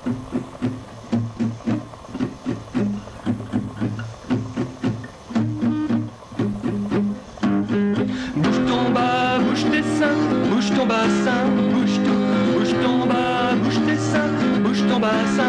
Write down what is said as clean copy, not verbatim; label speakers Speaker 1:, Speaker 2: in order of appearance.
Speaker 1: Bouge ton bas, bouge tes seins, bouge ton bassin, bouge tout, bouge ton bas, bouge tes seins, bouge ton bassin.